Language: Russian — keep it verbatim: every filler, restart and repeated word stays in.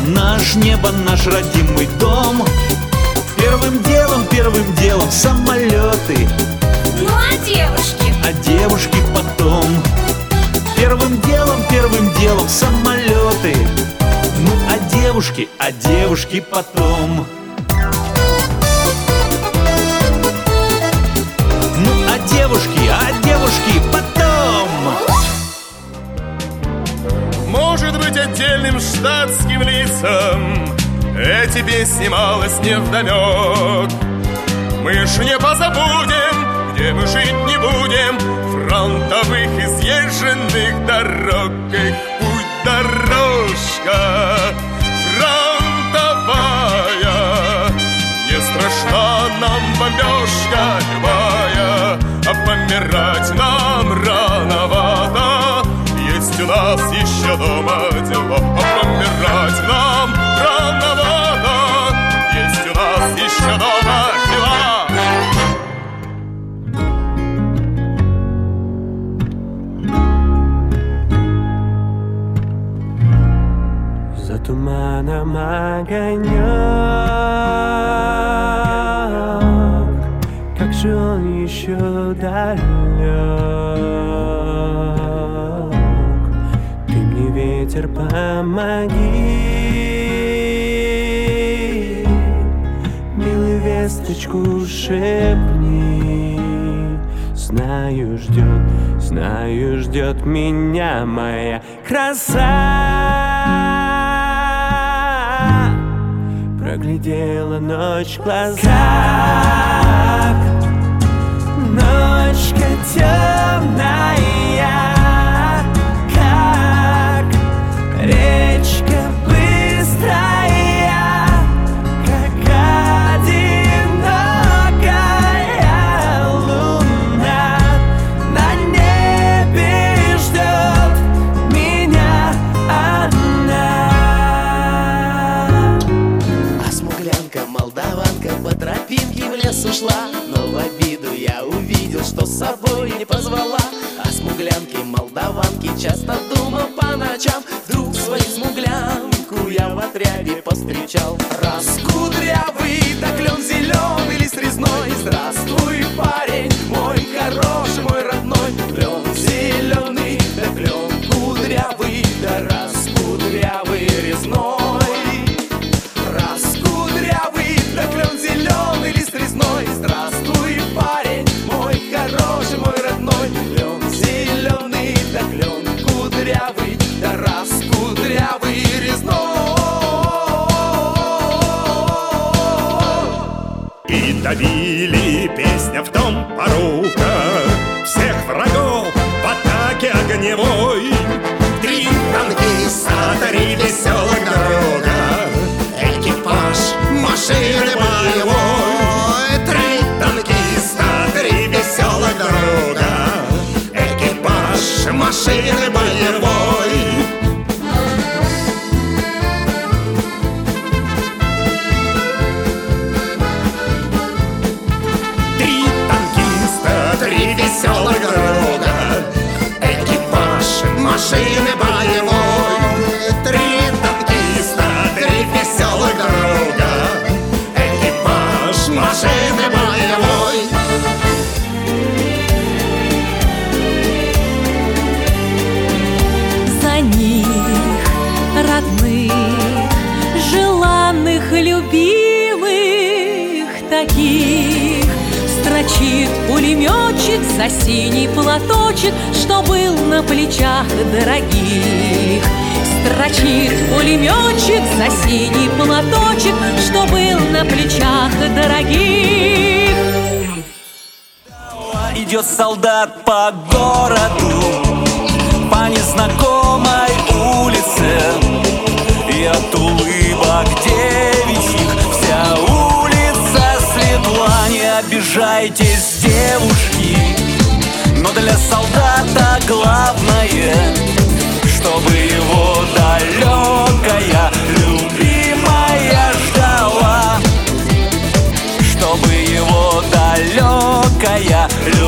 наш небо, наш родимый дом. Первым делом, первым делом самолеты. Ну а девушки? А девушки потом. Первым делом, первым делом самолеты. Ну а девушки, а девушки потом. Ну а девушки, а девушки потом. Может быть, отдельным штатским лицам эти песни малость невдомек. Мы ж не позабудем, где мы жить не будем, фронтовых изъезженных дорог. Эх, путь дорожка фронтовая, не страшна нам бомбежка любая, а помирать нам рановато. Есть у нас еще дома дела, а помирать нам рановато. Есть у нас еще дома дела. За туманом огонек, как же он еще далек. Ты мне, ветер, помоги, милую весточку шепни. Знаю, ждет, знаю, ждет меня моя краса. Проглядела ночь в глазах, ночка темная, как речка быстрая, как одинокая луна на небе ждет меня одна. А смуглянка, молдаванка по тропинке в лес ушла, но в обиду я увидел, что с собой не позвала. А смуглянки, молдаванки часто думал по ночам, вдруг свою смуглянку я в отряде повстречал. Раз кудрявый, да клен зеленый, лист резной. Здравствуй, парень, мой хороший, мой родной. Клен зеленый, да клен кудрявый, да раз кудрявый резной. Раз кудрявый, да клен зеленый, лист резной. Здравствуй, парень, мой хороший, мой родной. Клен зеленый, да клен кудрявый, да раз кудрявый резной. И давили песня в том порука всех врагов в атаке огневой. Три танкиста, три веселых друга, экипаж машины боевой. Три танкиста, три веселых друга, экипаж машины боевой. Три танкиста, три веселых друга, экипаж машины боевой. Три танкиста, три веселых друга, экипаж машины боевой. За них, родных, желанных, любимых, таких строчит пулеметчик за синий платочек, что был на плечах дорогих. Строчит пулеметчик за синий платочек, что был на плечах дорогих. Идет солдат по городу, по незнакомой улице, и от улыбок девичьих вся улица светла. Не обижайтесь, девушки, но для солдата главное, чтобы его далекая любимая ждала, чтобы его далекая любимая